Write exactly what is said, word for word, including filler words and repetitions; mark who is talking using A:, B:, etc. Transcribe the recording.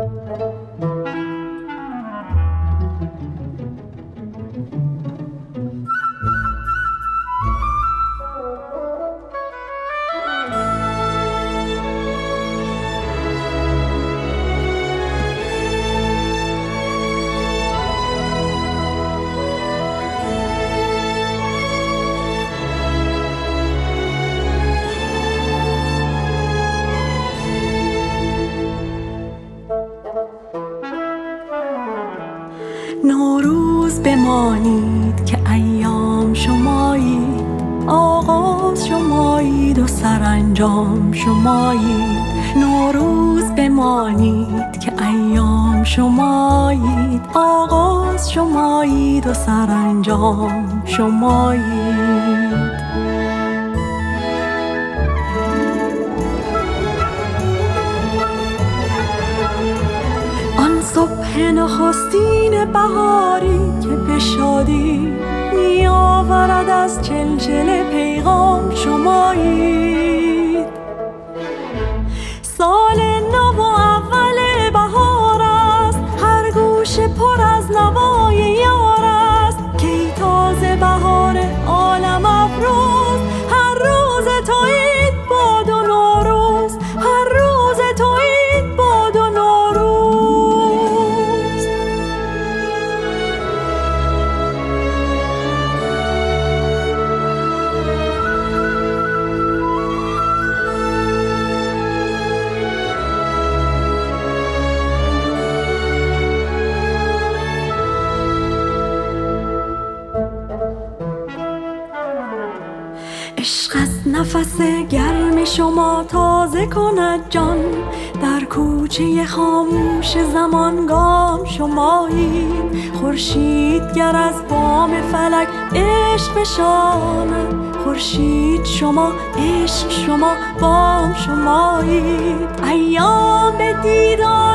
A: نوروز بمانید که ایام شمایید، آغاز شمایید و سرانجام شمایید. نوروز بمانید که ایام شمایید، آغاز شمایید و سرانجام شمایید. صبح نخستین بهاری که به شادی می آورد از چلچله پیغام شمایید. سال نو و اول بهار است، هر گوشه پر از نوای یار است. کی تازه بهار عالم افروز، هر روز تویید باد و نوروز، هر روز تویید باد و نوروز. عشق از نفس گرم شما تازه کند جان، در کوچه خاموش زمان گام شمایید. خورشید گر از بام فلک عشق بشاند، خورشید شما عشق شما بام شمایید. ایام به دیدار